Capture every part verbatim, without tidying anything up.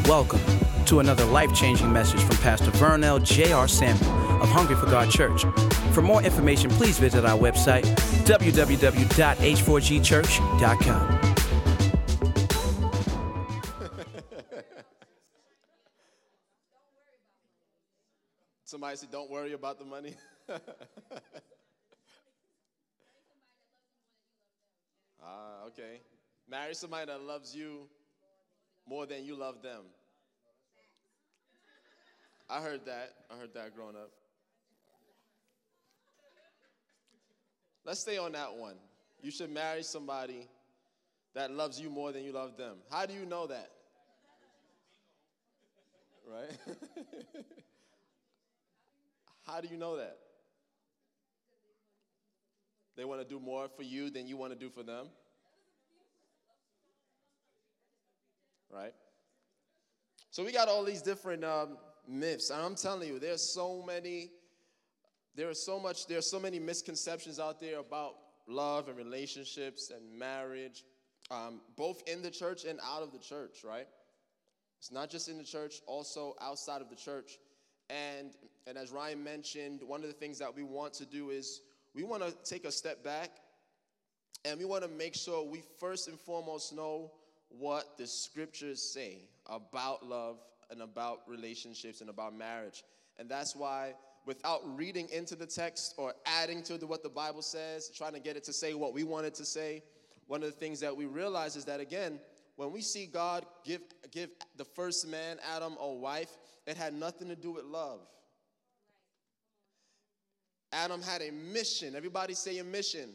Welcome to another life-changing message from Pastor Vernell J R. Samuel of Hungry for God Church. For more information, please visit our website, w w w dot h four g church dot com. Somebody said, don't worry about the money. Ah, okay. Marry somebody that loves you more than you love them. I heard that. I heard that growing up. Let's stay on that one. You should marry somebody that loves you more than you love them. How do you know that? Right? How do you know that? They want to do more for you than you want to do for them? Right? So we got all these different um, myths, and I'm telling you, there's so many, there is so much, there's so many misconceptions out there about love and relationships and marriage, um, both in the church and out of the church, right? It's not just in the church, also outside of the church. And, and as Ryan mentioned, one of the things that we want to do is we want to take a step back, and we want to make sure we first and foremost know what the scriptures say about love and about relationships and about marriage. And that's why, without reading into the text or adding to the, what the Bible says, trying to get it to say what we want it to say, one of the things that we realize is that, again, when we see God give, give the first man, Adam, a wife, it had nothing to do with love. Adam had a mission. Everybody say a mission.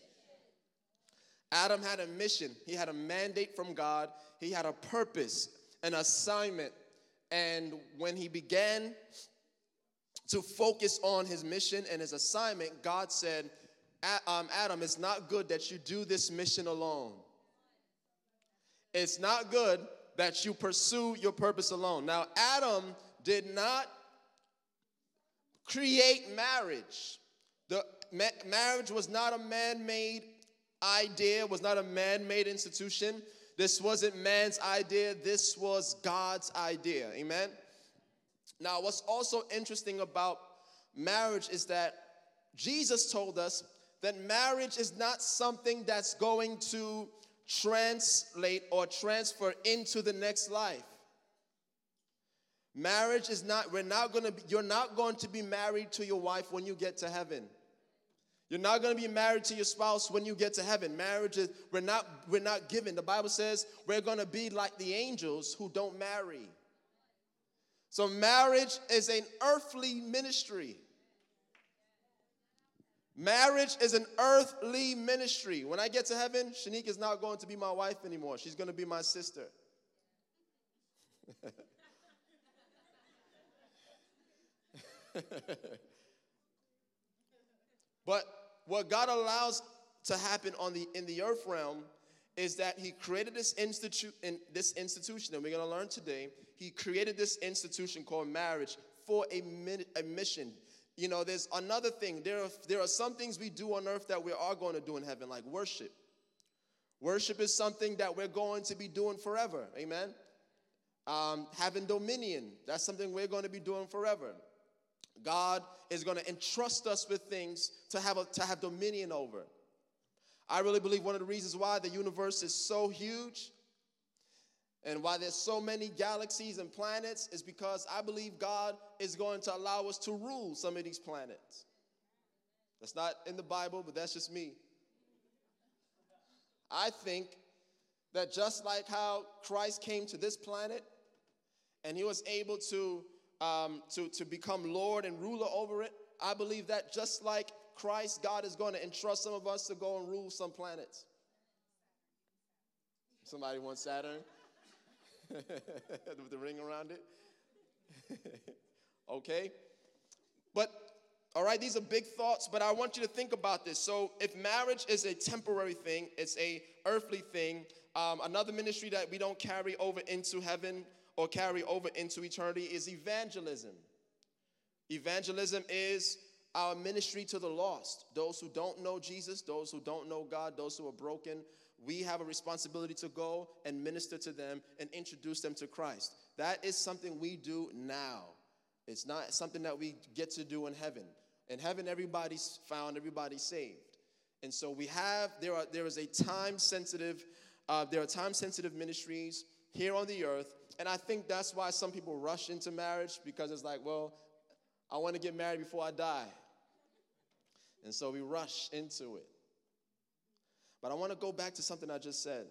Adam had a mission. He had a mandate from God. He had a purpose, an assignment. And when he began to focus on his mission and his assignment, God said, Adam, it's not good that you do this mission alone. It's not good that you pursue your purpose alone. Now, Adam did not create marriage. The ma- marriage was not a man-made idea, was not a man-made institution. This wasn't man's idea. This was God's idea. Amen? Now, what's also interesting about marriage is that Jesus told us that marriage is not something that's going to translate or transfer into the next life. Marriage is not, we're not going to be, you're not going to be married to your wife when you get to heaven. You're not going to be married to your spouse when you get to heaven. Marriage is, we're not, we're not given. The Bible says we're going to be like the angels who don't marry. So marriage is an earthly ministry. Marriage is an earthly ministry. When I get to heaven, Shanique is not going to be my wife anymore. She's going to be my sister. But what God allows to happen on the in the earth realm is that he created this institute in this institution, and we're going to learn today. He created this institution called marriage for a, a mission. You know, there's another thing. There are, there are some things we do on earth that we are going to do in heaven, like worship. Worship is something that we're going to be doing forever. Amen? Um, having dominion, that's something we're going to be doing forever. God is going to entrust us with things to have, a, to have dominion over. I really believe one of the reasons why the universe is so huge and why there's so many galaxies and planets is because I believe God is going to allow us to rule some of these planets. That's not in the Bible, but that's just me. I think that just like how Christ came to this planet and he was able to, um, to, to become Lord and ruler over it, I believe that just like Christ, God is going to entrust some of us to go and rule some planets. Somebody wants Saturn? With the ring around it? Okay? But, all right, these are big thoughts, but I want you to think about this. So if marriage is a temporary thing, it's a earthly thing, um, another ministry that we don't carry over into heaven or carry over into eternity is evangelism. Evangelism is our ministry to the lost, those who don't know Jesus, those who don't know God, those who are broken. we have a responsibility to go and minister to them and introduce them to Christ. That is something we do now. It's not something that we get to do in heaven. In heaven, everybody's found, everybody's saved. And so we have, there are there is a time-sensitive, uh, there are time-sensitive ministries here on the earth. And I think that's why some people rush into marriage, because it's like, well, I want to get married before I die. And so we rush into it. But I want to go back to something I just said.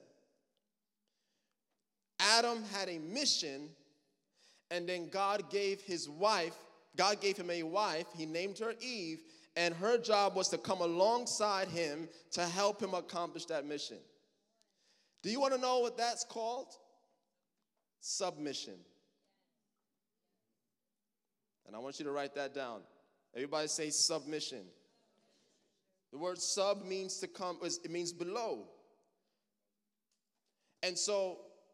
Adam had a mission, and then God gave his wife, God gave him a wife, he named her Eve, and her job was to come alongside him to help him accomplish that mission. Do you want to know what that's called? Submission. And I want you to write that down. Everybody say submission. The word sub means to come, it means below. And so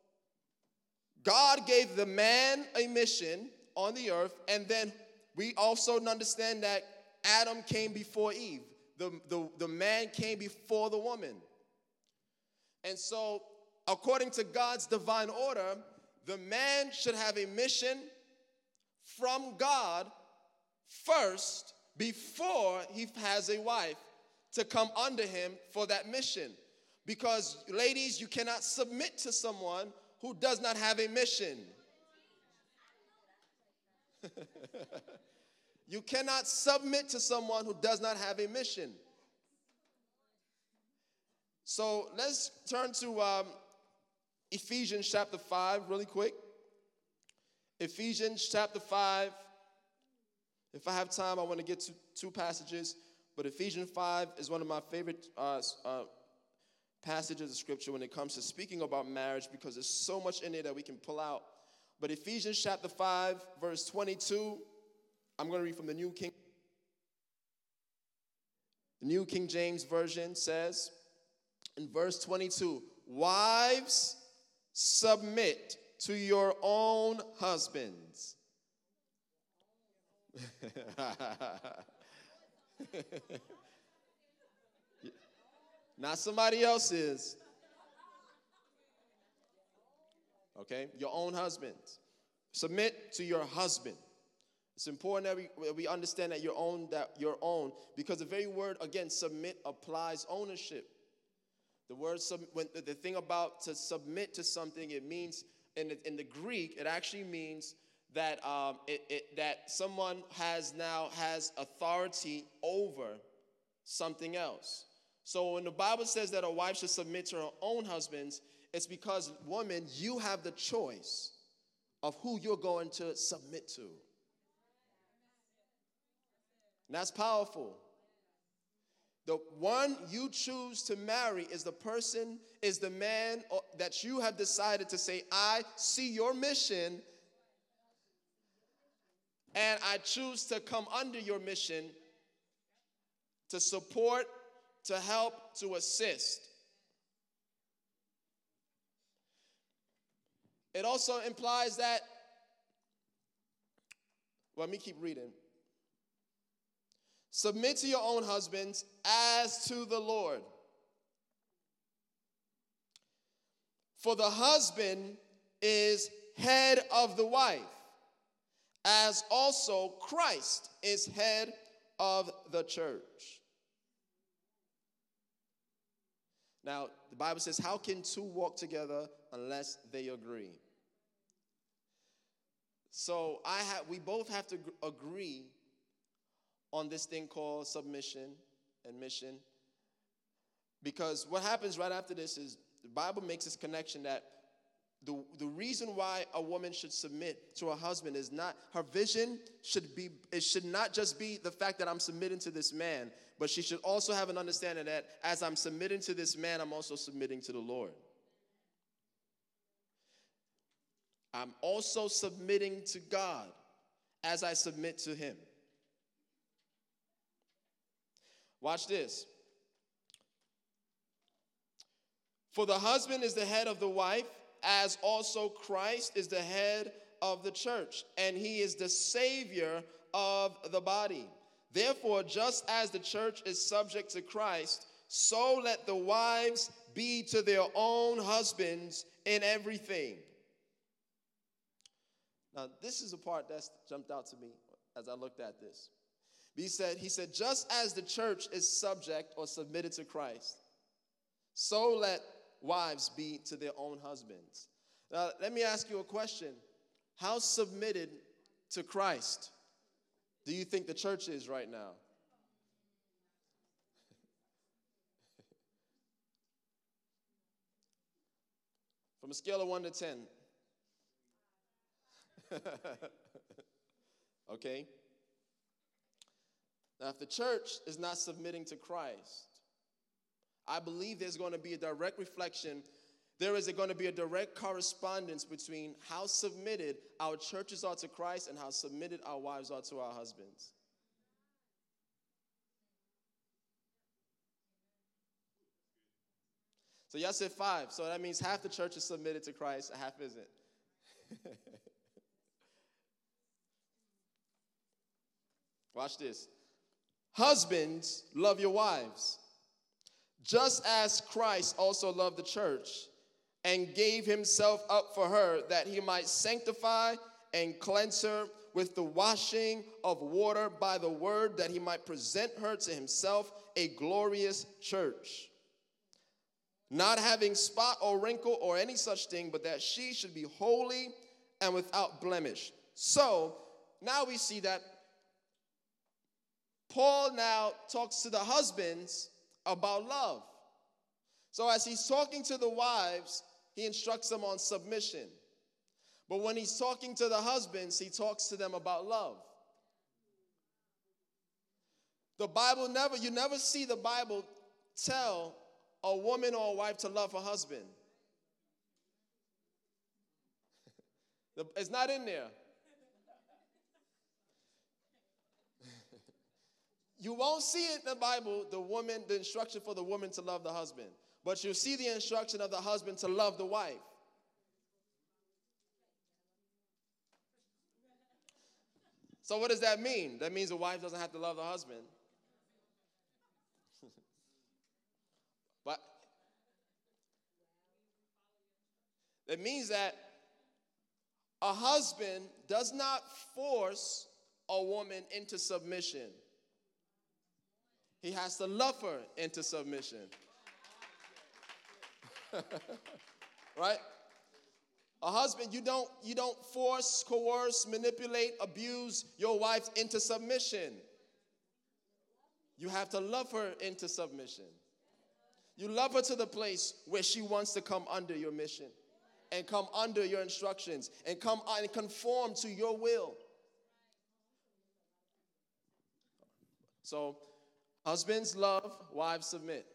God gave the man a mission on the earth, and then we also understand that Adam came before Eve. The, the, the man came before the woman. And so, according to God's divine order, the man should have a mission from God first before he has a wife to come under him for that mission. Because, ladies, you cannot submit to someone who does not have a mission. You cannot submit to someone who does not have a mission. So let's turn to um, Ephesians chapter five really quick. Ephesians chapter five. If I have time, I want to get to two passages. But Ephesians five is one of my favorite uh, uh, passages of Scripture when it comes to speaking about marriage, because there's so much in it that we can pull out. But Ephesians chapter five, verse twenty-two, I'm going to read from the New King. The New King James Version says, in verse twenty-two, wives, submit to your own husbands. Not somebody else's. Okay? Your own husbands. Submit to your husband. It's important that we, we understand that your own, that your own, because the very word, again, submit applies ownership. The word, sub, when, the thing about to submit to something, it means, in the, in the Greek, it actually means that um, it, it, that someone has now has authority over something else. So when the Bible says that a wife should submit to her own husbands, it's because, woman, you have the choice of who you're going to submit to. And that's powerful. The one you choose to marry is the person, is the man that you have decided to say, I see your mission, and I choose to come under your mission to support, to help, to assist. It also implies that, well, let me keep reading. Submit to your own husbands as to the Lord. For the husband is head of the wife, as also Christ is head of the church. Now, the Bible says, how can two walk together unless they agree? So I have, we both have to agree on this thing called submission and mission. Because what happens right after this is the Bible makes this connection that the, the reason why a woman should submit to her husband is not, her vision should be, it should not just be the fact that I'm submitting to this man, but she should also have an understanding that as I'm submitting to this man, I'm also submitting to the Lord. I'm also submitting to God as I submit to him. Watch this. For the husband is the head of the wife, as also Christ is the head of the church, and he is the Savior of the body. Therefore, just as the church is subject to Christ, so let the wives be to their own husbands in everything. Now, this is a part that's jumped out to me as I looked at this. He said, he said, just as the church is subject or submitted to Christ, so let wives be to their own husbands. Now, let me ask you a question. How submitted to Christ do you think the church is right now? From a scale of one to ten. Okay? Now, if the church is not submitting to Christ, I believe there's going to be a direct reflection. There is going to be a direct correspondence between how submitted our churches are to Christ and how submitted our wives are to our husbands. So y'all said five. So that means half the church is submitted to Christ, and half isn't. Watch this. Husbands, love your wives, just as Christ also loved the church and gave himself up for her, that he might sanctify and cleanse her with the washing of water by the word, that he might present her to himself a glorious church, not having spot or wrinkle or any such thing, but that she should be holy and without blemish. So now we see that Paul now talks to the husbands about love. So as he's talking to the wives, he instructs them on submission. But when he's talking to the husbands, he talks to them about love. The Bible never, you never see the Bible tell a woman or a wife to love her husband. It's not in there. You won't see it in the Bible, the woman, the instruction for the woman to love the husband. But you'll see the instruction of the husband to love the wife. So what does that mean? That means the wife doesn't have to love the husband. But it means that a husband does not force a woman into submission. He has to love her into submission. Right? A husband, you don't, you don't force, coerce, manipulate, abuse your wife into submission. You have to love her into submission. You love her to the place where she wants to come under your mission and come under your instructions and come and conform to your will. So, husbands love, wives submit.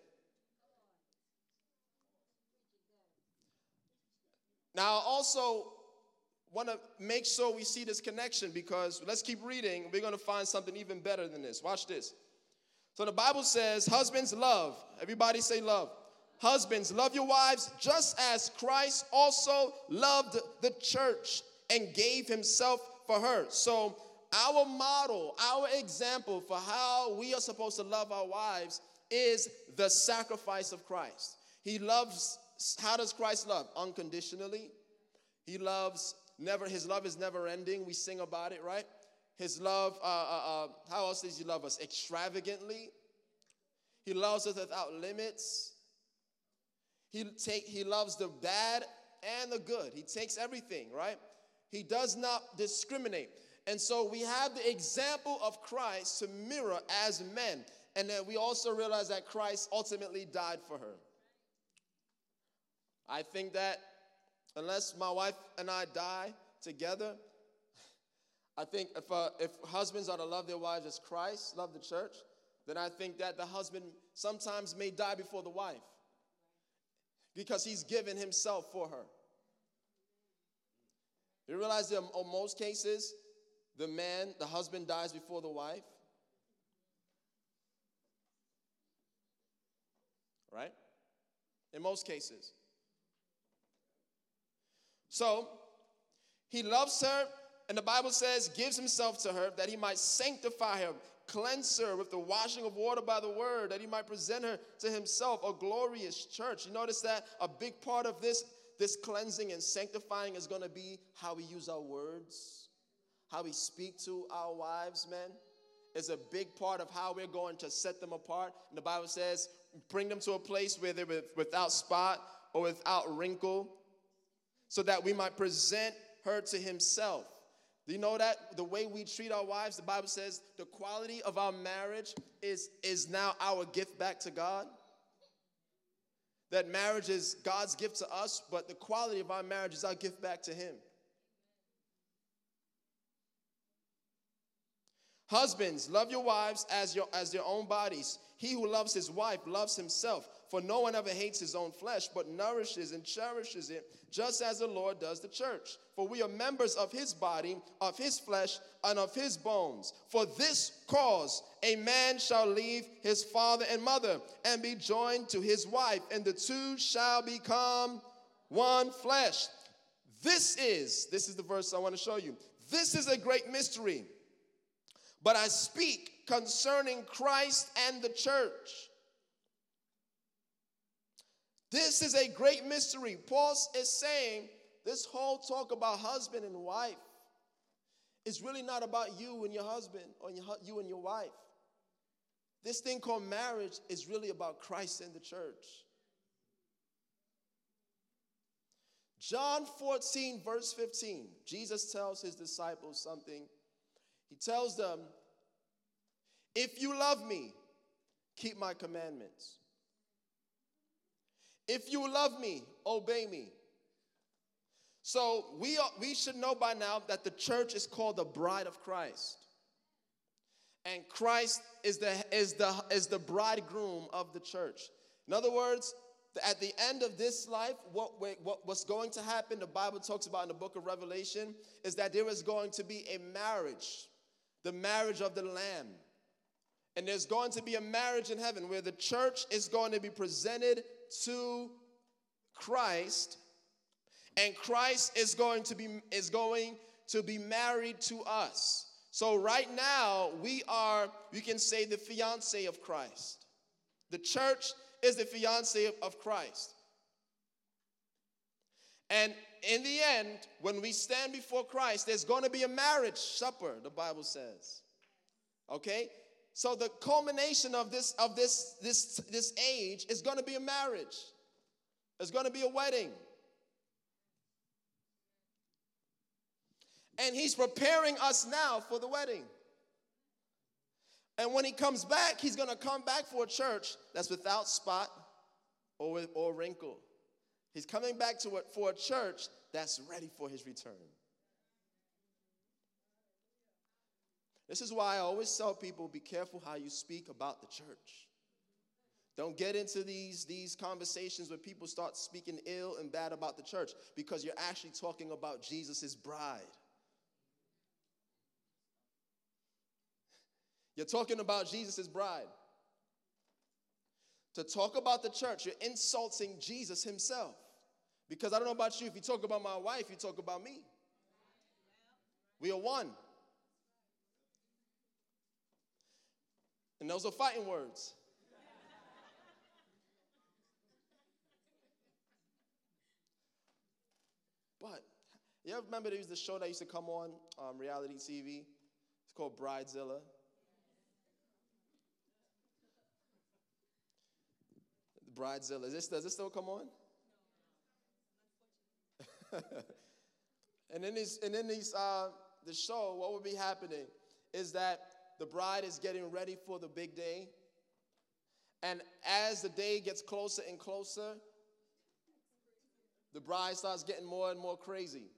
Now, I also want to make sure we see this connection, because let's keep reading. We're going to find something even better than this. Watch this. So the Bible says, husbands love. Everybody say love. Husbands, love your wives just as Christ also loved the church and gave himself for her. So our model, our example for how we are supposed to love our wives is the sacrifice of Christ. He loves, how does Christ love? Unconditionally. He loves, never, his love is never ending. We sing about it, right? His love, uh, uh, uh, how else does he love us? Extravagantly. He loves us without limits. He, take, he loves the bad and the good. He takes everything, right? He does not discriminate. And so we have the example of Christ to mirror as men. And then we also realize that Christ ultimately died for her. I think that unless my wife and I die together, I think if, uh, if husbands are to love their wives as Christ loved the church, then I think that the husband sometimes may die before the wife, because he's given himself for her. You realize that in most cases, the man, the husband dies before the wife? Right? In most cases. So, he loves her, and the Bible says, gives himself to her that he might sanctify her, cleanse her with the washing of water by the word, that he might present her to himself a glorious church. You notice that a big part of this, this cleansing and sanctifying is going to be how we use our words, how we speak to our wives, men. Is a big part of how we're going to set them apart. And the Bible says, bring them to a place where they're without spot or without wrinkle, so that we might present her to himself. Do you know that the way we treat our wives, the Bible says the quality of our marriage is, is now our gift back to God? That marriage is God's gift to us, but the quality of our marriage is our gift back to him. Husbands, love your wives as, your, as their own bodies. He who loves his wife loves himself. For no one ever hates his own flesh, but nourishes and cherishes it, just as the Lord does the church. For we are members of his body, of his flesh, and of his bones. For this cause a man shall leave his father and mother, and be joined to his wife, and the two shall become one flesh. This is, this is the verse I want to show you. This is a great mystery. But I speak concerning Christ and the church. This is a great mystery. Paul is saying this whole talk about husband and wife is really not about you and your husband or your, you and your wife. This thing called marriage is really about Christ and the church. John fourteen, verse fifteen, Jesus tells his disciples something. He tells them, if you love me, keep my commandments. If you love me, obey me. So we, are, we should know by now that the church is called the bride of Christ. And Christ is the, is the, is the bridegroom of the church. In other words, at the end of this life, what, what, what's going to happen, the Bible talks about in the book of Revelation, is that there is going to be a marriage, the marriage of the Lamb. And there's going to be a marriage in heaven where the church is going to be presented to Christ, and Christ is going to be is going to be married to us. So right now we are, you can say, the fiancé of Christ. The church is the fiancé of, of Christ. And in the end, when we stand before Christ, there's going to be a marriage supper, the Bible says. Okay? So the culmination of this of this this this age is going to be a marriage. It's going to be a wedding. And he's preparing us now for the wedding. And when he comes back, he's going to come back for a church that's without spot or, or wrinkle. He's coming back to it for a church that's ready for his return. This is why I always tell people, be careful how you speak about the church. Don't get into these, these conversations where people start speaking ill and bad about the church, because you're actually talking about Jesus' bride. You're talking about Jesus' bride. To talk about the church, you're insulting Jesus himself. Because I don't know about you, if you talk about my wife, you talk about me. We are one. And those are fighting words. But you ever remember there was the show that used to come on um, reality T V? It's called Bridezilla. Bridezilla. Is this, does this still come on? and then these, and then these, uh, the show, what would be happening is that the bride is getting ready for the big day. And as the day gets closer and closer, the bride starts getting more and more crazy.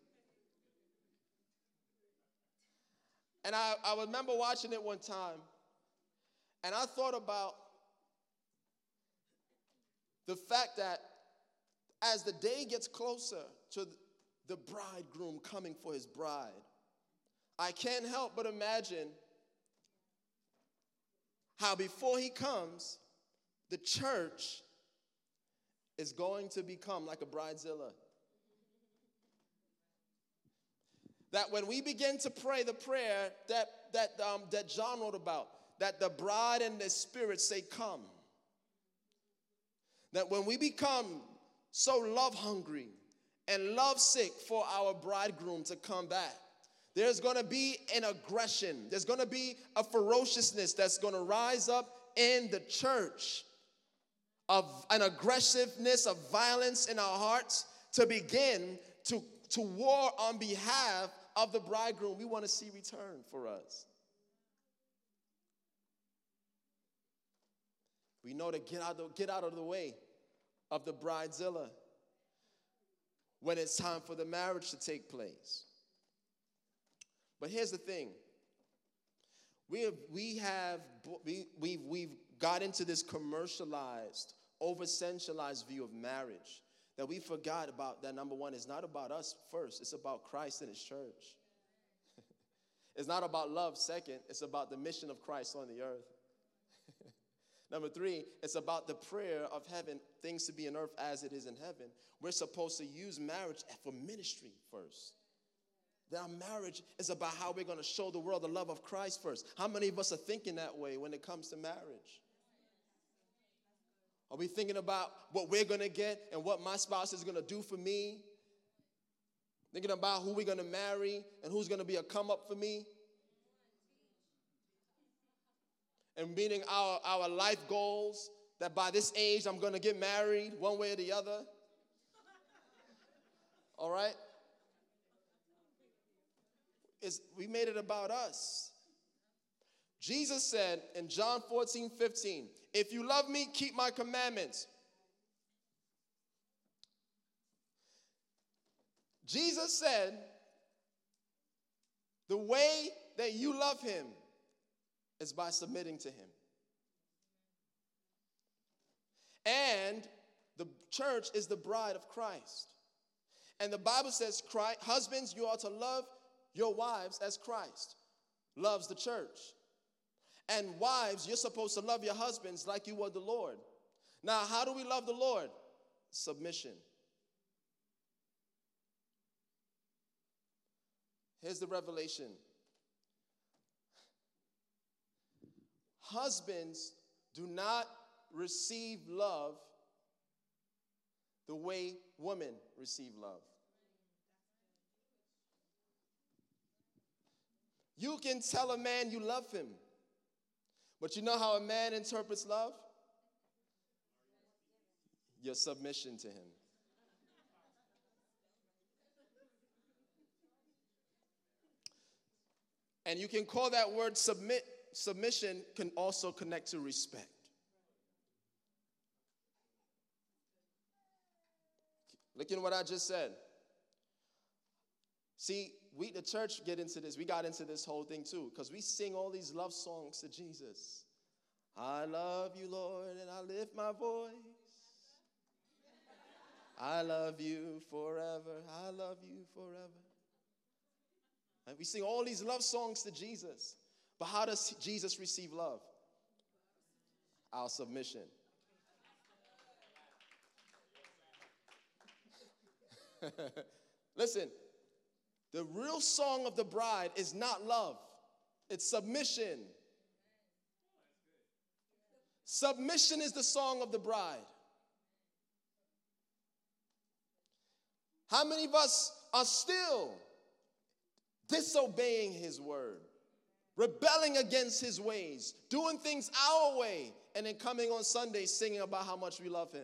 And I, I remember watching it one time, and I thought about the fact that as the day gets closer to the bridegroom coming for his bride, I can't help but imagine how before he comes, the church is going to become like a bridezilla. That when we begin to pray the prayer that, that, um, that John wrote about, that the bride and the Spirit say, come. That when we become so love hungry and love sick for our bridegroom to come back, there's going to be an aggression. There's going to be a ferociousness that's going to rise up in the church, of an aggressiveness of violence in our hearts to begin to, to war on behalf of the bridegroom we want to see return for us. We know to get out, of, get out of the way of the bridezilla when it's time for the marriage to take place. But here's the thing. We have, we have, we, we've, we've got into this commercialized, over-sensualized view of marriage that we forgot about that, number one, it's not about us first. It's about Christ and his church. It's not about love second. It's about the mission of Christ on the earth. Number three, it's about the prayer of heaven, things to be in earth as it is in heaven. We're supposed to use marriage for ministry first. That our marriage is about how we're going to show the world the love of Christ first. How many of us are thinking that way when it comes to marriage? Are we thinking about what we're going to get and what my spouse is going to do for me? Thinking about who we're going to marry and who's going to be a come up for me? And meeting our, our life goals, that by this age I'm going to get married one way or the other. All right? It's, we made it about us. Jesus said in John fourteen fifteen, if you love me, keep my commandments. Jesus said, the way that you love him is by submitting to him. And the church is the bride of Christ. And the Bible says, Christ, husbands, you ought to love your wives as Christ loves the church. And wives, you're supposed to love your husbands like you would the Lord. Now, how do we love the Lord? Submission. Here's the revelation. Husbands do not receive love the way women receive love. You can tell a man you love him, but you know how a man interprets love? Your submission to him. And you can call that word submit. Submission can also connect to respect. Look at what I just said. See, we, the church, get into this. We got into this whole thing too, because we sing all these love songs to Jesus. I love you, Lord, and I lift my voice. I love you forever. I love you forever. And we sing all these love songs to Jesus. But how does Jesus receive love? Our submission. Listen, the real song of the bride is not love. It's submission. Submission is the song of the bride. How many of us are still disobeying his word, rebelling against his ways, doing things our way, and then coming on Sunday singing about how much we love him?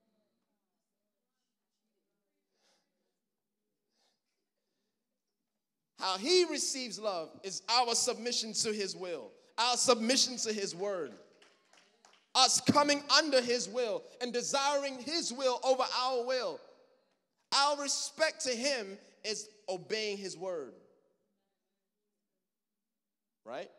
How he receives love is our submission to his will, our submission to his word, us coming under his will and desiring his will over our will. Our respect to him is obeying his word. Right?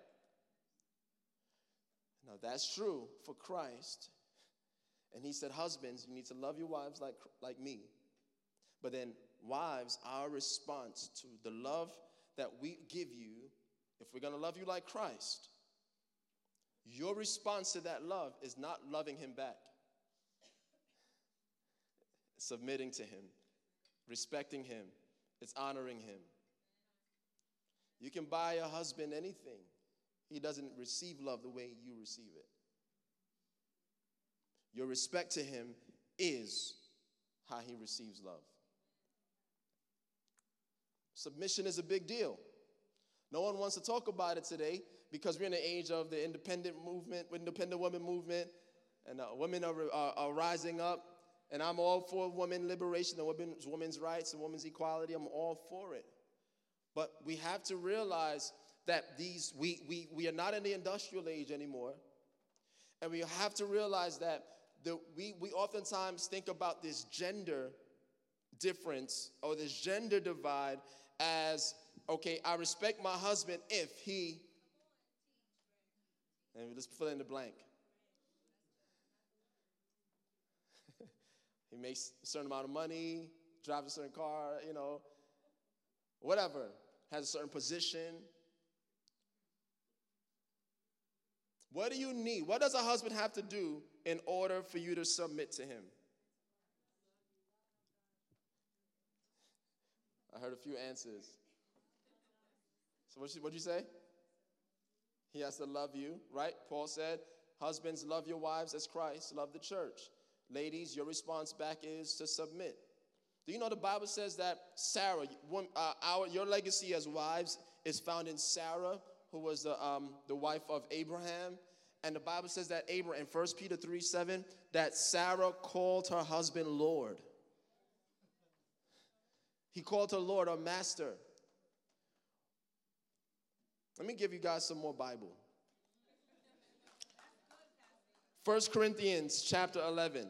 Now that's true for Christ. And he said, husbands, you need to love your wives like, like me. But then wives, our response to the love that we give you, if we're going to love you like Christ, your response to that love is not loving him back. Submitting to him, respecting him, it's honoring him. You can buy a husband anything. he doesn't receive love the way you receive it. Your respect to him is how he receives love. Submission is a big deal. No one wants to talk about it today because we're in the age of the independent movement, independent women movement, and uh, women are, are, are rising up. And I'm all for women liberation and women's, women's rights and women's equality. I'm all for it. But we have to realize that these we, we, we are not in the industrial age anymore. And we have to realize that the, we, we oftentimes think about this gender difference or this gender divide as, okay, I respect my husband if he, and let's fill in the blank. He makes a certain amount of money, drives a certain car, you know, whatever, has a certain position. What do you need? What does a husband have to do in order for you to submit to him? I heard a few answers. So what did you say? He has to love you, right? Paul said, husbands, love your wives as Christ loved the church. Ladies, your response back is to submit. Do you know the Bible says that Sarah, uh, our, your legacy as wives is found in Sarah, who was the, um, the wife of Abraham? And the Bible says that Abraham, in First Peter three seven, that Sarah called her husband Lord. He called her Lord or Master. Let me give you guys some more Bible. First Corinthians chapter eleven.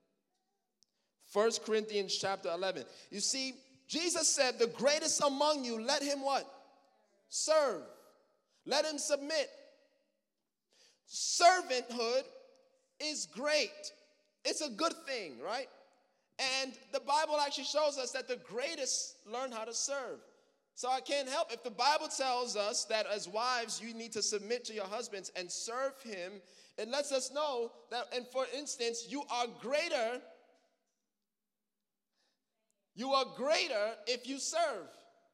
First Corinthians chapter eleven. You see, Jesus said, the greatest among you, let him what? Serve. Let him submit. Servanthood is great. It's a good thing, right? And the Bible actually shows us that the greatest learn how to serve. So I can't help. If the Bible tells us that as wives, you need to submit to your husbands and serve him, it lets us know that, and for instance, you are greater. You are greater if you serve.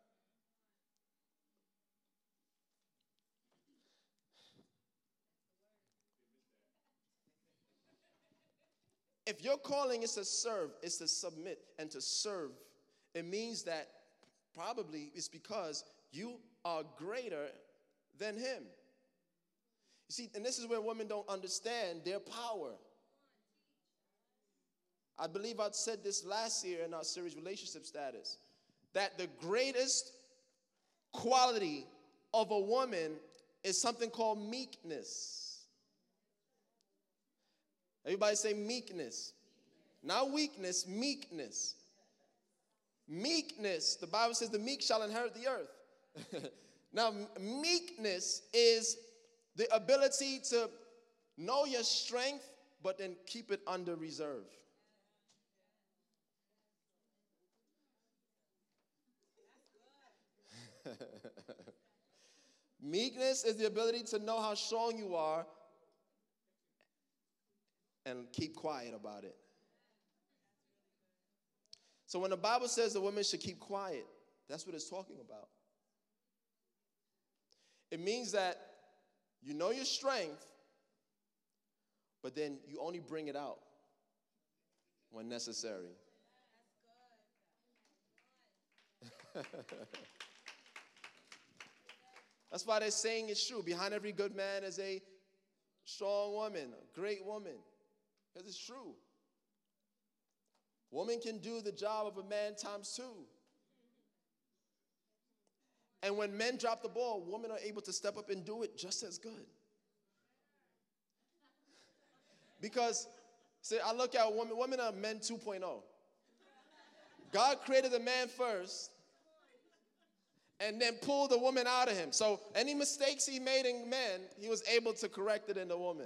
If your calling is to serve, is to submit and to serve, it means that probably it's because you are greater than him. You see, and this is where women don't understand their power. I believe I said this last year in our series, Relationship Status, that the greatest quality of a woman is something called meekness. Everybody say meekness. Not weakness, meekness. Meekness, the Bible says the meek shall inherit the earth. Now, meekness is the ability to know your strength, but then keep it under reserve. Meekness is the ability to know how strong you are and keep quiet about it. So when the Bible says the woman should keep quiet, that's what it's talking about. It means that you know your strength, but then you only bring it out when necessary. That's why they're saying it's true. Behind every good man is a strong woman, a great woman. Because it's true. Woman can do the job of a man times two. And when men drop the ball, women are able to step up and do it just as good. Because, see, I look at women, women are men two point oh. God created the man first and then pulled the woman out of him. So any mistakes he made in men, he was able to correct it in the woman.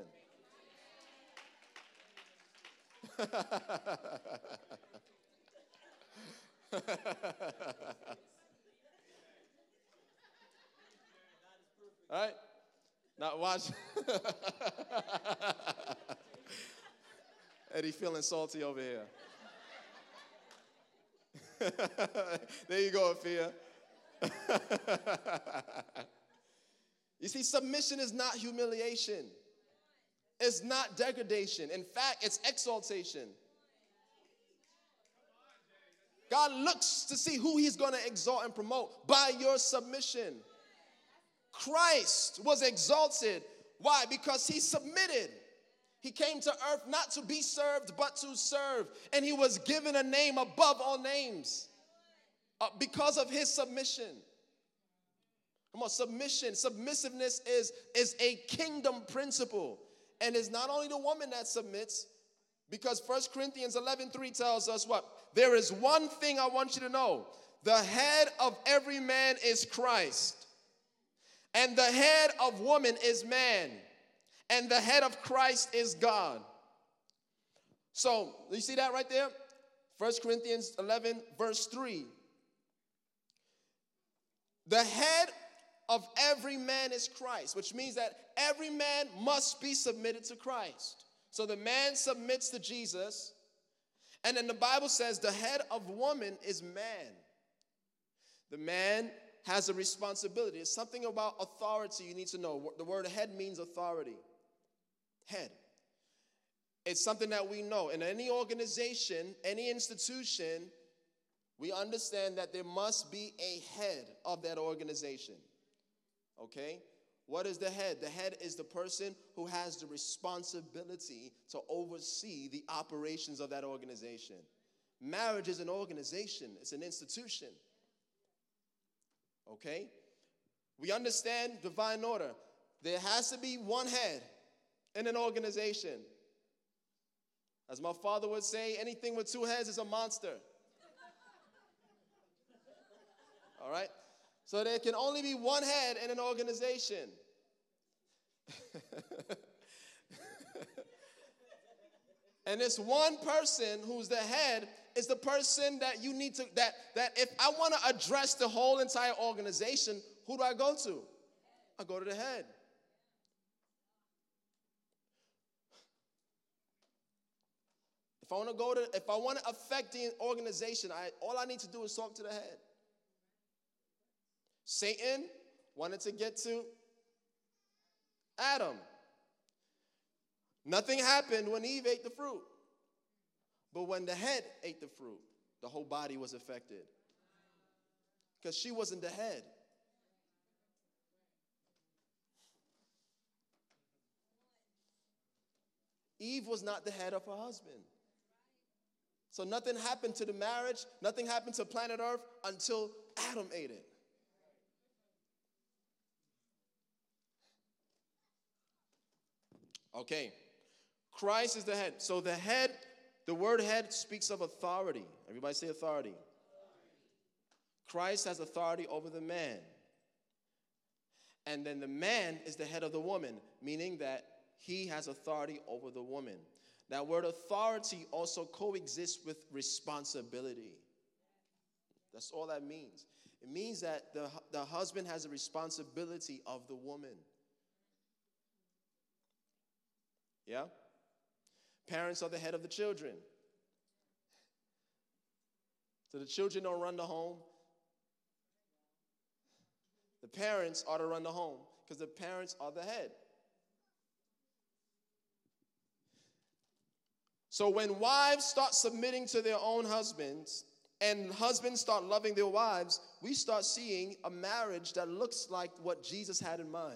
All right? Now watch. Eddie feeling salty over here. There you go, Afia. You see, submission is not humiliation. It's not degradation. In fact, it's exaltation. God looks to see who he's going to exalt and promote by your submission. Christ was exalted. Why? Because he submitted. He came to earth not to be served, but to serve. And he was given a name above all names uh, because of his submission. Come on, submission, submissiveness is, is a kingdom principle. And it's not only the woman that submits, because First Corinthians eleven three tells us what? There is one thing I want you to know. The head of every man is Christ. And the head of woman is man. And the head of Christ is God. So, you see that right there? First Corinthians eleven, verse three. The head of every man is Christ, which means that every man must be submitted to Christ. So the man submits to Jesus, and then the Bible says the head of woman is man. The man has a responsibility. It's something about authority you need to know. The word head means authority. Head. It's something that we know. In any organization, any institution, we understand that there must be a head of that organization. Okay? What is the head? The head is the person who has the responsibility to oversee the operations of that organization. Marriage is an organization. It's an institution. Okay? We understand divine order. There has to be one head in an organization. As my father would say, anything with two heads is a monster. All right? So there can only be one head in an organization. And this one person who's the head is the person that you need to, that, that if I want to address the whole entire organization, who do I go to? I go to the head. If I want to go to, if I want to affect the organization, I, all I need to do is talk to the head. Satan wanted to get to Adam. Nothing happened when Eve ate the fruit. But when the head ate the fruit, the whole body was affected. Because she wasn't the head. Eve was not the head of her husband. So nothing happened to the marriage, nothing happened to planet Earth until Adam ate it. Okay, Christ is the head. So the head, the word head speaks of authority. Everybody say authority. Christ has authority over the man. And then the man is the head of the woman, meaning that he has authority over the woman. That word authority also coexists with responsibility. That's all that means. It means that the, the husband has a responsibility of the woman. Yeah? Parents are the head of the children. So the children don't run the home. The parents are to run the home because the parents are the head. So when wives start submitting to their own husbands and husbands start loving their wives, we start seeing a marriage that looks like what Jesus had in mind.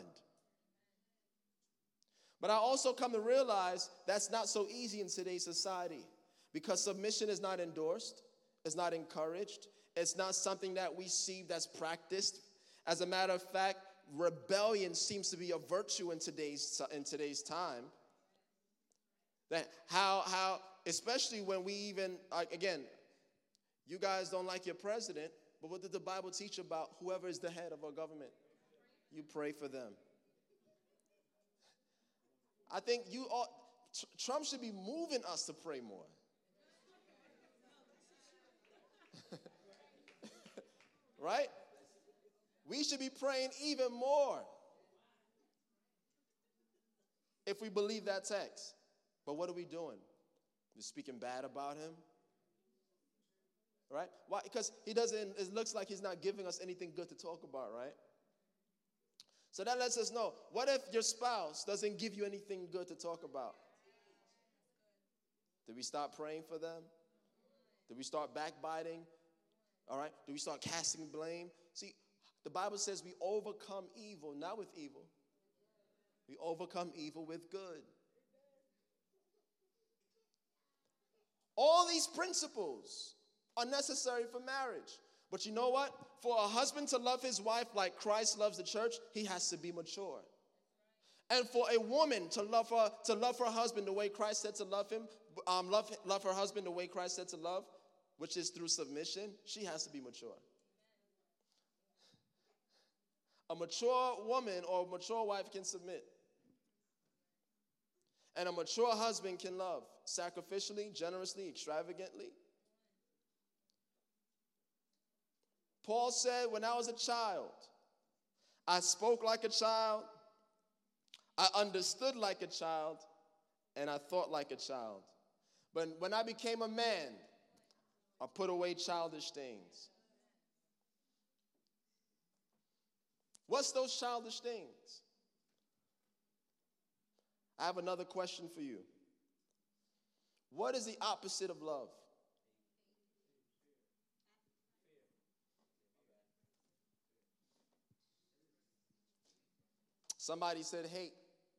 But I also come to realize that's not so easy in today's society because submission is not endorsed, it's not encouraged, it's not something that we see that's practiced. As a matter of fact, rebellion seems to be a virtue in today's in today's time. That how how especially when we even like, again, you guys don't like your president, but what did the Bible teach about whoever is the head of our government? You pray for them. I think you ought, Trump should be moving us to pray more. Right? We should be praying even more if we believe that text. But what are we doing? We're speaking bad about him? Right? Why? Because he doesn't, it looks like he's not giving us anything good to talk about, right? So that lets us know, what if your spouse doesn't give you anything good to talk about? Do we start praying for them? Do we start backbiting? All right? Do we start casting blame? See, the Bible says we overcome evil, not with evil. We overcome evil with good. All these principles are necessary for marriage. But you know what? For a husband to love his wife like Christ loves the church, he has to be mature. And for a woman to love her to love her husband the way Christ said to love him, um, love, love her husband the way Christ said to love, which is through submission, she has to be mature. A mature woman or a mature wife can submit. And a mature husband can love sacrificially, generously, extravagantly. Paul said, when I was a child, I spoke like a child, I understood like a child, and I thought like a child. But when I became a man, I put away childish things. What's those childish things? I have another question for you. What is the opposite of love? Somebody said hate.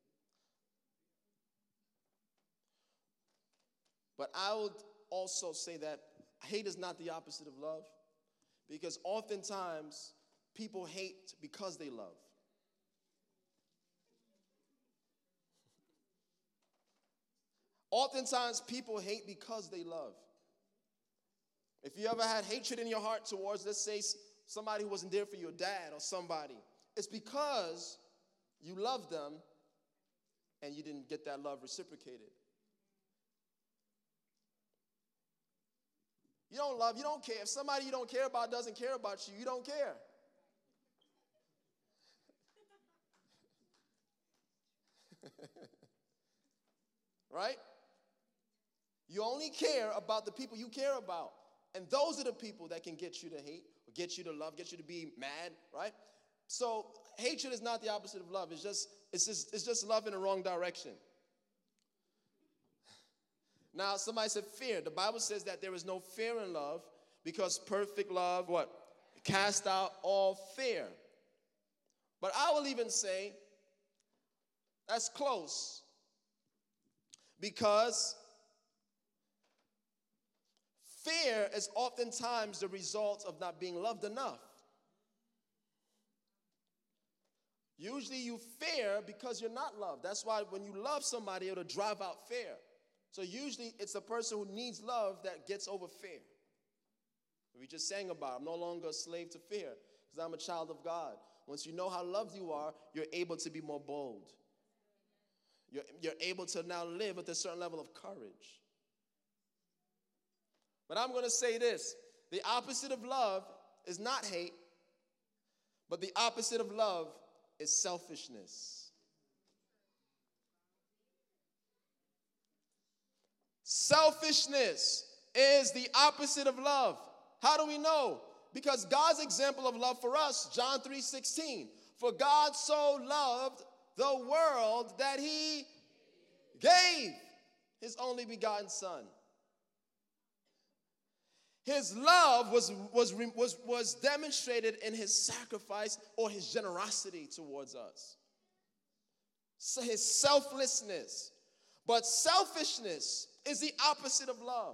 But I would also say that hate is not the opposite of love, because oftentimes people hate because they love. Oftentimes people hate because they love. If you ever had hatred in your heart towards, let's say, somebody who wasn't there for your dad or somebody, it's because you loved them and you didn't get that love reciprocated. You don't love, you don't care. If somebody you don't care about doesn't care about you, you don't care. Right? You only care about the people you care about. And those are the people that can get you to hate, or get you to love, get you to be mad, right? So hatred is not the opposite of love. It's just, it's just, it's just love in the wrong direction. Now, somebody said fear. The Bible says that there is no fear in love, because perfect love, what? Cast out all fear. But I will even say that's close, because fear is oftentimes the result of not being loved enough. Usually you fear because you're not loved. That's why when you love somebody, it'll drive out fear. So usually it's a person who needs love that gets over fear. We just sang about, I'm no longer a slave to fear because I'm a child of God. Once you know how loved you are, you're able to be more bold. You're, you're able to now live with a certain level of courage. But I'm going to say this. The opposite of love is not hate, but the opposite of love is selfishness. Selfishness is the opposite of love. How do we know? Because God's example of love for us, John three sixteen, for God so loved the world that he gave his only begotten son. His love was, was, was, was demonstrated in his sacrifice or his generosity towards us. So his selflessness. But selfishness is the opposite of love.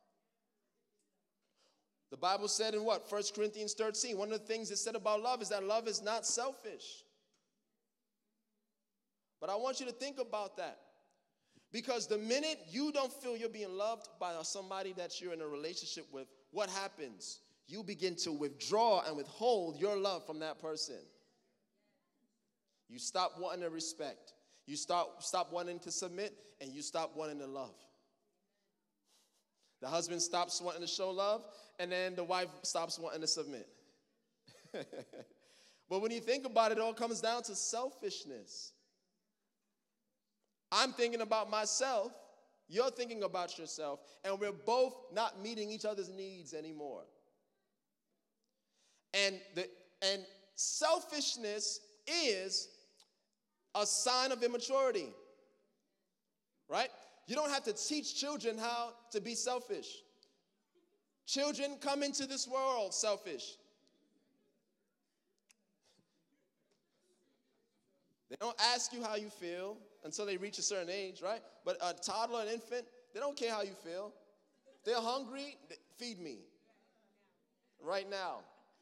The Bible said in what? First Corinthians thirteen, one of the things it said about love is that love is not selfish. But I want you to think about that. Because the minute you don't feel you're being loved by somebody that you're in a relationship with, what happens? You begin to withdraw and withhold your love from that person. You stop wanting to respect. You stop, stop wanting to submit, and you stop wanting to love. The husband stops wanting to show love, and then the wife stops wanting to submit. But when you think about it, it all comes down to selfishness. I'm thinking about myself, you're thinking about yourself, and we're both not meeting each other's needs anymore. And the and selfishness is a sign of immaturity, right? You don't have to teach children how to be selfish. Children come into this world selfish. They don't ask you how you feel until they reach a certain age, right? But a toddler, an infant, they don't care how you feel. They're hungry, feed me. Right now.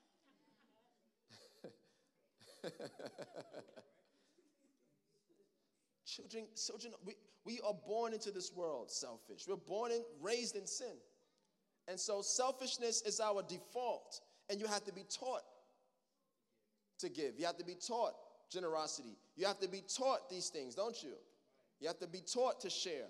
Children, children we, we are born into this world selfish. We're born and raised in sin. And so selfishness is our default. And you have to be taught to give. You have to be taught generosity. You have to be taught these things, don't you? You have to be taught to share.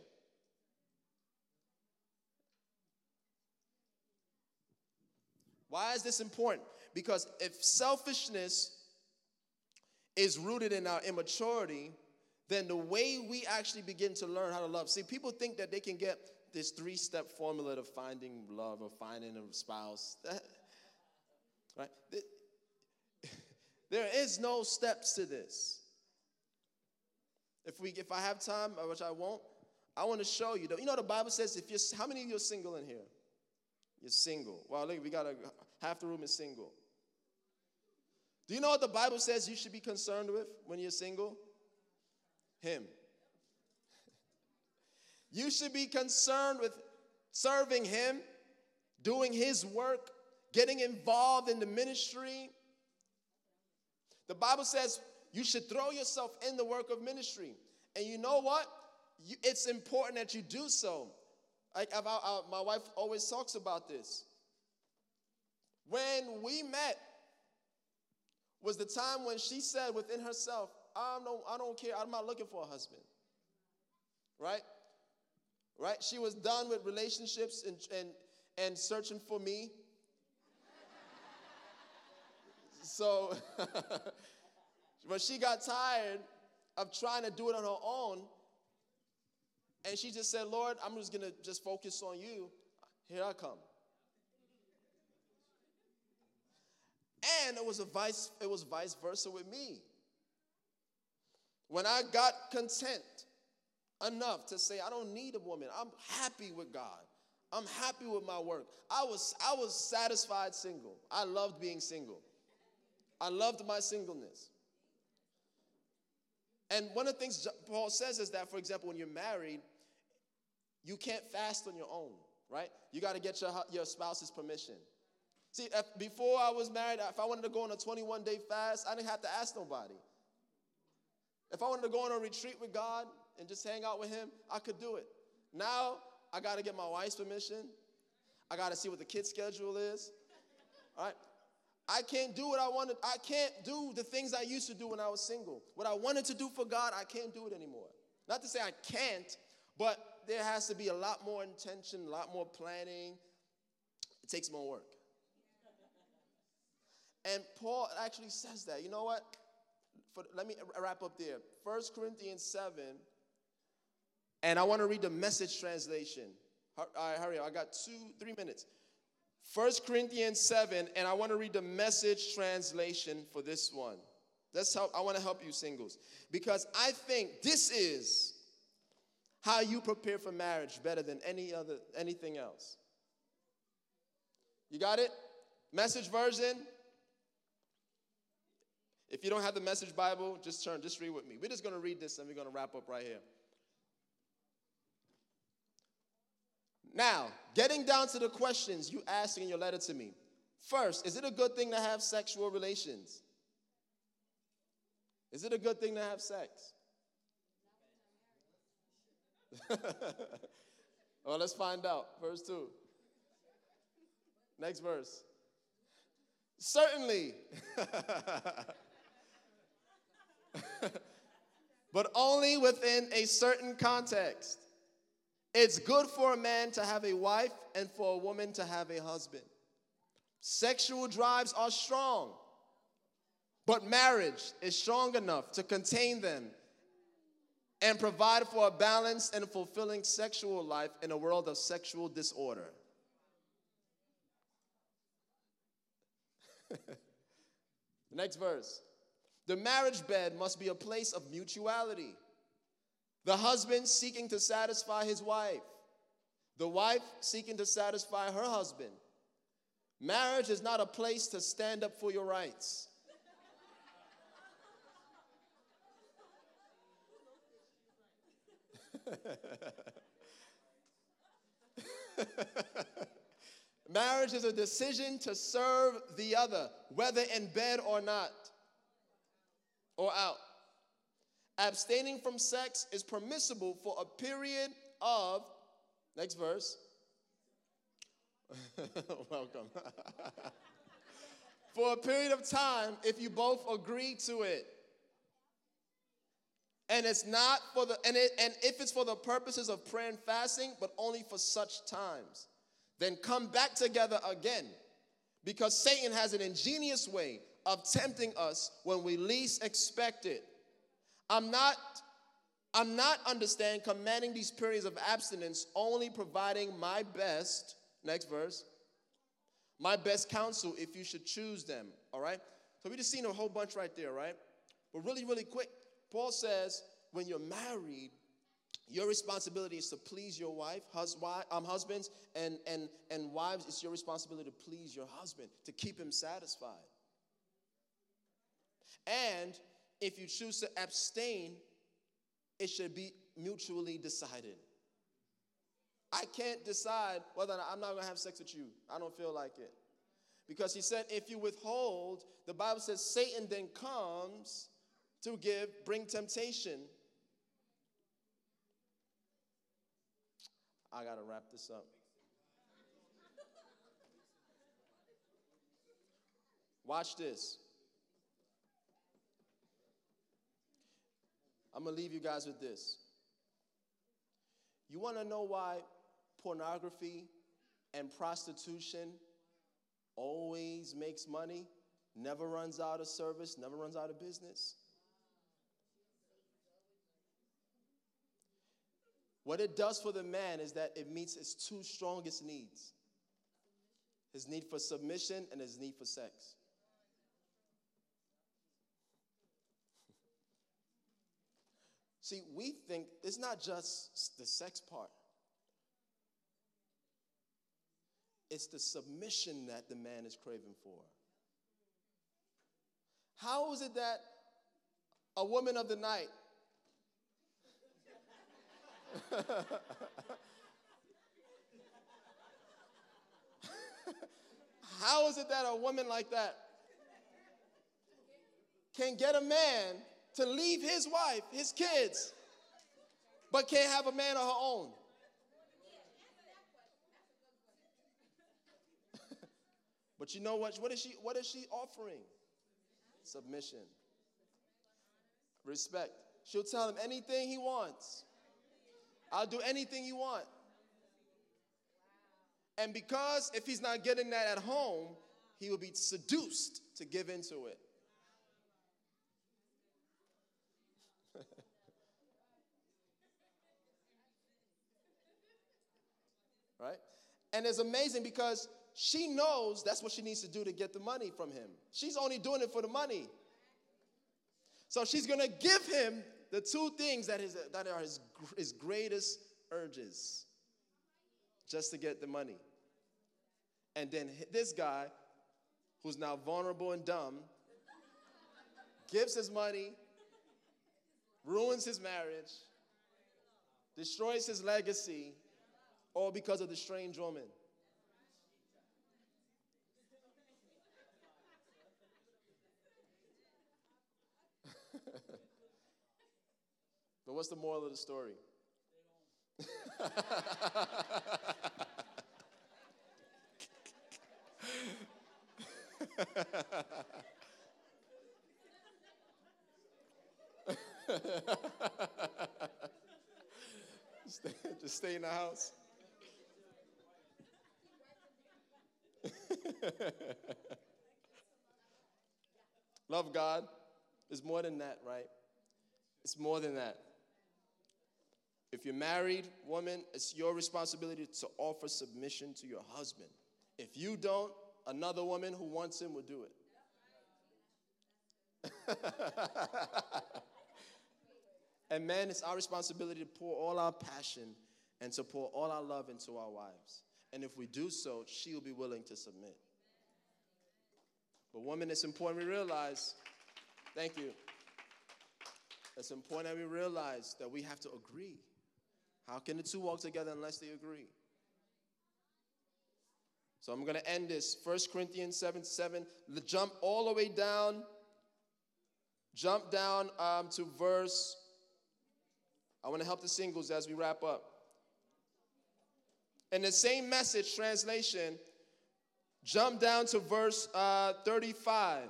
Why is this important? Because if selfishness is rooted in our immaturity, then the way we actually begin to learn how to love. See, people think that they can get this three-step formula to finding love or finding a spouse. Right? There is no steps to this. If we, if I have time, which I won't, I want to show you. You know the Bible says, if you're, how many of you are single in here? You're single. Well, look, we got a, half the room is single. Do you know what the Bible says you should be concerned with when you're single? Him. You should be concerned with serving him, doing his work, getting involved in the ministry. The Bible says you should throw yourself in the work of ministry. And you know what? You, it's important that you do so. Like I, I, my wife always talks about this. When we met was the time when she said within herself, I don't, I don't care, I'm not looking for a husband. Right? Right? She was done with relationships and, and, and searching for me. So, when she got tired of trying to do it on her own, and she just said, Lord, I'm just going to just focus on you. Here I come. And it was a vice, it was vice versa with me. When I got content enough to say, I don't need a woman. I'm happy with God. I'm happy with my work. I was, I was satisfied single. I loved being single. I loved my singleness. And one of the things Paul says is that, for example, when you're married, you can't fast on your own, right? You got to get your, your spouse's permission. See, if, before I was married, if I wanted to go on a twenty-one day fast, I didn't have to ask nobody. If I wanted to go on a retreat with God and just hang out with him, I could do it. Now, I got to get my wife's permission. I got to see what the kid's schedule is, all right? I can't do what I wanted. I can't do the things I used to do when I was single. What I wanted to do for God, I can't do it anymore. Not to say I can't, but there has to be a lot more intention, a lot more planning. It takes more work. And Paul actually says that. You know what? For, let me wrap up there. First Corinthians seven, and I want to read the Message translation. All right, hurry up. I got two, three minutes. First Corinthians seven, and I want to read the Message translation for this one. Let's help. I want to help you singles, because I think this is how you prepare for marriage better than any other anything else. You got it? Message version. If you don't have the Message Bible, just turn, just read with me. We're just going to read this and we're going to wrap up right here. Now, getting down to the questions you asked in your letter to me. First, is it a good thing to have sexual relations? Is it a good thing to have sex? Well, let's find out. Verse two. Next verse. Certainly. But only within a certain context. It's good for a man to have a wife and for a woman to have a husband. Sexual drives are strong, but marriage is strong enough to contain them and provide for a balanced and fulfilling sexual life in a world of sexual disorder. Next verse. The marriage bed must be a place of mutuality. The husband seeking to satisfy his wife. The wife seeking to satisfy her husband. Marriage is not a place to stand up for your rights. Marriage is a decision to serve the other, whether in bed or not, or out. Abstaining from sex is permissible for a period of, next verse. Welcome. For a period of time if you both agree to it. And it's not for the and it and if it's for the purposes of prayer and fasting, but only for such times, then come back together again. Because Satan has an ingenious way of tempting us when we least expect it. I'm not, I'm not understand commanding these periods of abstinence, only providing my best, next verse, my best counsel if you should choose them, all right? So we just seen a whole bunch right there, right? But really, really quick, Paul says when you're married, your responsibility is to please your wife, hus- um, husbands, and, and, and wives, it's your responsibility to please your husband, to keep him satisfied. And if you choose to abstain, it should be mutually decided. I can't decide whether or not I'm not going to have sex with you. I don't feel like it. Because he said if you withhold, the Bible says Satan then comes to give, bring temptation. I got to wrap this up. Watch this. I'm going to leave you guys with this. You want to know why pornography and prostitution always makes money, never runs out of service, never runs out of business? What it does for the man is that it meets his two strongest needs. His need for submission and his need for sex. See, we think it's not just the sex part. It's the submission that the man is craving for. How is it that a woman of the night how is it that a woman like that can get a man to leave his wife, his kids, but can't have a man of her own? But you know what? What is she, what is she offering? Submission. Respect. She'll tell him anything he wants. I'll do anything you want. And because if he's not getting that at home, he will be seduced to give into it. Right? And it's amazing because she knows that's what she needs to do to get the money from him. She's only doing it for the money. So she's going to give him the two things that, is, that are his, his greatest urges, just to get the money. And then this guy, who's now vulnerable and dumb, gives his money, ruins his marriage, destroys his legacy, all because of the strange woman. But what's the moral of the story? stay, just stay in the house. Love God is more than that, right? It's more than that. If you're married, woman, it's your responsibility to offer submission to your husband. If you don't, another woman who wants him will do it. And men, it's our responsibility to pour all our passion and to pour all our love into our wives. And if we do so, she will be willing to submit. But women, it's important we realize, thank you. It's important that we realize that we have to agree. How can the two walk together unless they agree? So I'm going to end this. First Corinthians seven seven. Jump all the way down. Jump down um, to verse. I want to help the singles as we wrap up. In the same Message translation, jump down to verse uh, thirty-five.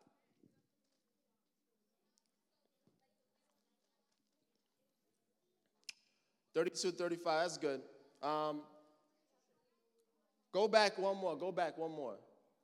thirty-two, thirty-five, that's good. Um, go back one more, go back one more.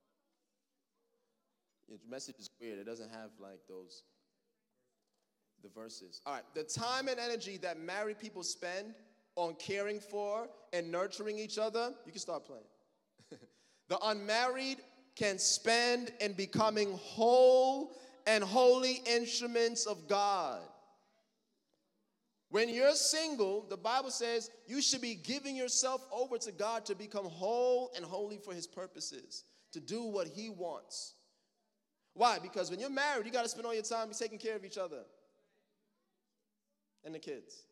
Your message is weird. It doesn't have like those, the verses. All right, the time and energy that married people spend on caring for and nurturing each other, you can start playing. The unmarried can spend in becoming whole and holy instruments of God. When you're single, the Bible says you should be giving yourself over to God to become whole and holy for his purposes, to do what he wants. Why? Because when you're married, you got to spend all your time taking care of each other and the kids.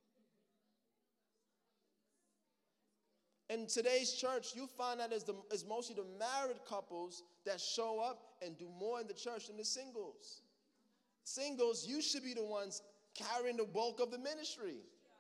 In today's church, you find that it's, the, it's mostly the married couples that show up and do more in the church than the singles. Singles, you should be the ones carrying the bulk of the ministry.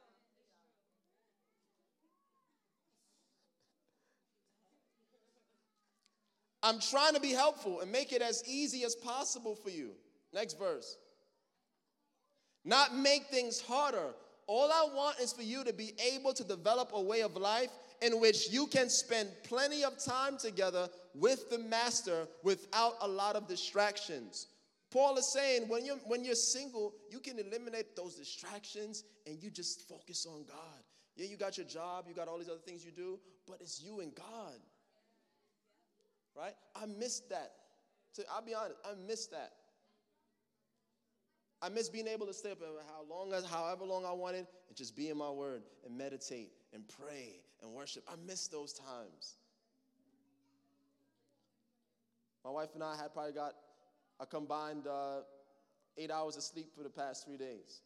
I'm trying to be helpful and make it as easy as possible for you. Next verse. Not make things harder. All I want is for you to be able to develop a way of life in which you can spend plenty of time together with the master without a lot of distractions. Paul is saying when you're, when you're single, you can eliminate those distractions and you just focus on God. Yeah, you got your job, you got all these other things you do, but it's you and God. Right? I miss that. So I'll be honest, I miss that. I miss being able to stay up how long as, however long I wanted and just be in my word and meditate and pray and worship. I miss those times. My wife and I had probably got a combined uh, eight hours of sleep for the past three days.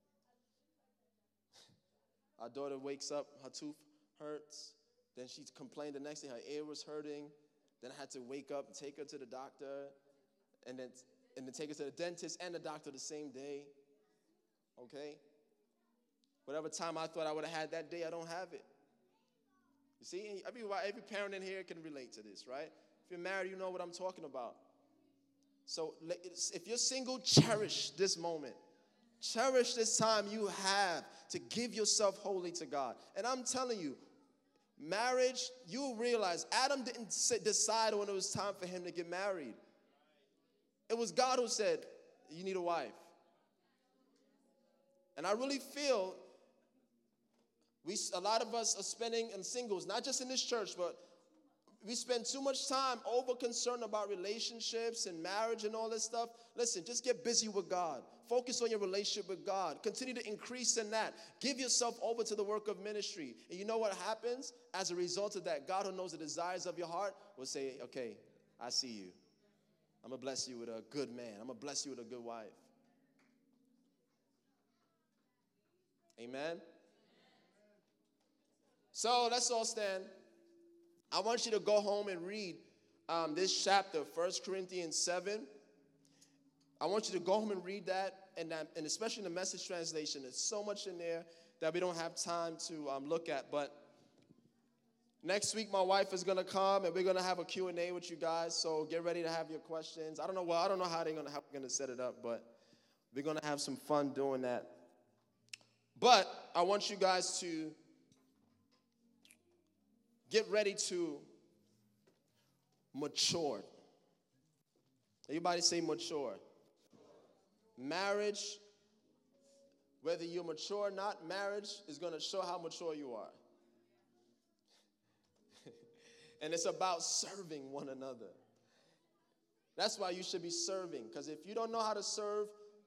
Our daughter wakes up, her tooth hurts. Then she complained the next day her ear was hurting. Then I had to wake up and take her to the doctor, and then and then take her to the dentist and the doctor the same day. Okay? Whatever time I thought I would have had that day, I don't have it. You see, every, every parent in here can relate to this, right? If you're married, you know what I'm talking about. So if you're single, cherish this moment. Cherish this time you have to give yourself wholly to God. And I'm telling you, marriage, you'll realize Adam didn't decide when it was time for him to get married. It was God who said, you need a wife. And I really feel we, a lot of us are spending, and singles, not just in this church, but we spend too much time over concerned about relationships and marriage and all this stuff. Listen, just get busy with God. Focus on your relationship with God. Continue to increase in that. Give yourself over to the work of ministry. And you know what happens? As a result of that, God who knows the desires of your heart will say, okay, I see you. I'm going to bless you with a good man. I'm going to bless you with a good wife. Amen? So let's all stand. I want you to go home and read um, this chapter, First Corinthians seven. I want you to go home and read that, and, that, and especially in the Message translation. There's so much in there that we don't have time to um, look at. But next week, my wife is going to come, and we're going to have a Q and A with you guys. So get ready to have your questions. I don't know. Well, I don't know how they're going to how we're going to set it up, but we're going to have some fun doing that. But I want you guys to get ready to mature. Everybody say mature. Marriage, whether you're mature or not, marriage is going to show how mature you are. And it's about serving one another. That's why you should be serving. Because if you don't know how to serve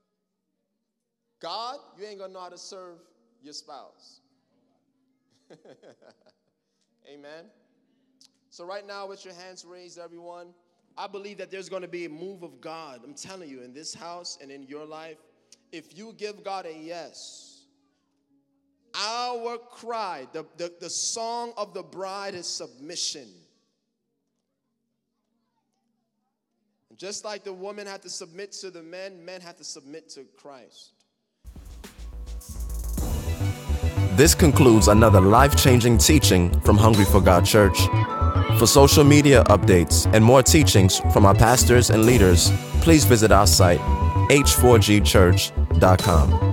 God, you ain't going to know how to serve your spouse. Amen. So right now, with your hands raised, everyone, I believe that there's going to be a move of God. I'm telling you, in this house and in your life, if you give God a yes, our cry, the, the, the song of the bride is submission. Just like the woman had to submit to the men, men had to submit to Christ. This concludes another life-changing teaching from Hungry for God Church. For social media updates and more teachings from our pastors and leaders, please visit our site, h four g church dot com.